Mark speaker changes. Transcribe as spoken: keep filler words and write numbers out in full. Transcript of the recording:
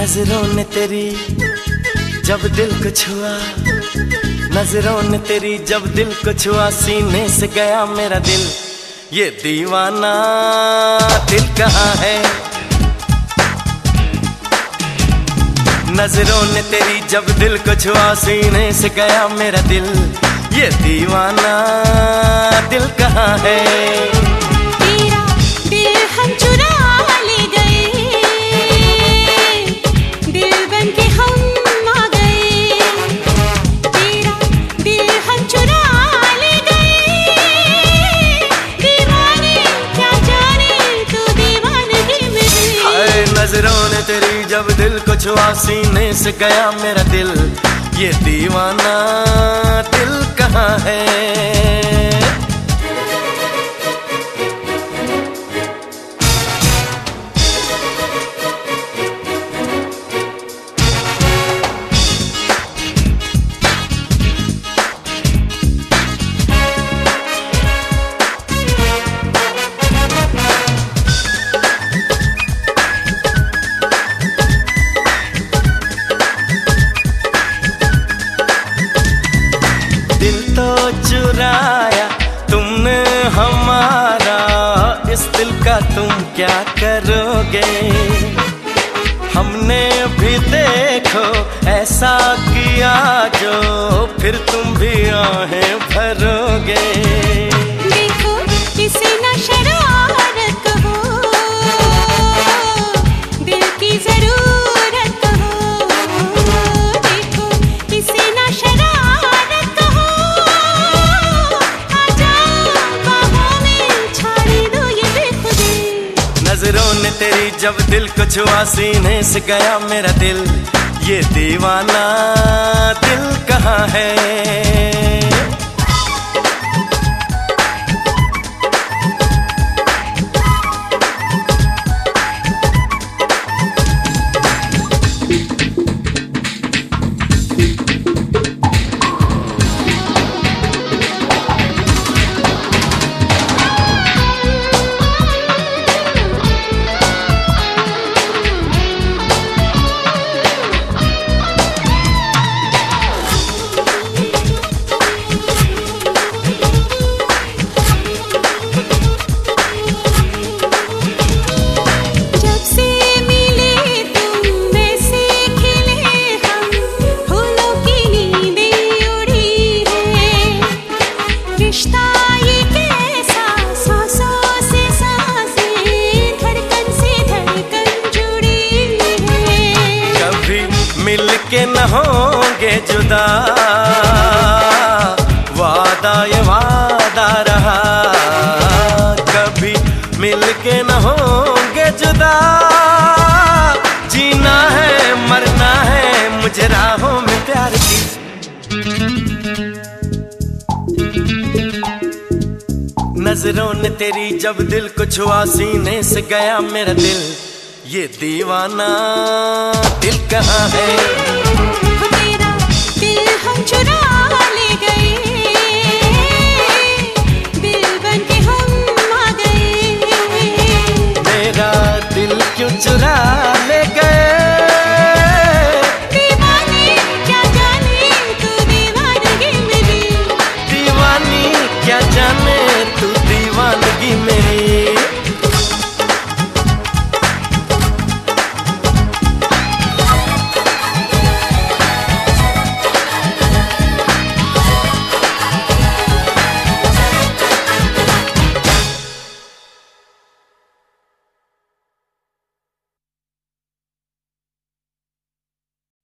Speaker 1: नजरों ने तेरी जब दिल को छुआ, नजरों ने तेरी जब दिल को छुआ, सीने से गया मेरा दिल। ये दीवाना दिल कहाँ है? नजरों ने तेरी जब दिल को छुआ, सीने से गया मेरा दिल। ये दीवाना दिल कहाँ है?
Speaker 2: तेरा दिल हम चुरा ले गए, दिल बन के हम आ गए। तेरा दिल हम चुरा ले गए, दीवाने क्या जाने तू दीवानगी में।
Speaker 1: हाय नजरों ने तेरी जब दिल को छुआ, सीने से गया मेरा दिल। ये दीवाना दिल कहाँ है? दिल तो चुराया तुमने हमारा, इस दिल का तुम क्या करोगे? हमने भी देखो ऐसा किया जो फिर तुम भी आहें भरोगे।
Speaker 2: देखो किसी न शरारत हो, दिल की जरूरत हो। देखो किसी न शरारत हो, आजा बाहों में छाड़ दो ये बेखुदी।
Speaker 1: नजरों ने तेरी जब दिल को छुआ, सीने से गया मेरा दिल। ये दीवाना दिल कहाँ है? मिल के न होंगे जुदा, वादा ये वादा रहा। कभी मिल के न होंगे जुदा, जीना है मरना है मुझे राहों में प्यार की। नजरों ने तेरी जब दिल को छुआ, सीने से गया मेरा दिल। ये दीवाना दिल कहाँ है?
Speaker 2: तेरा दिल हम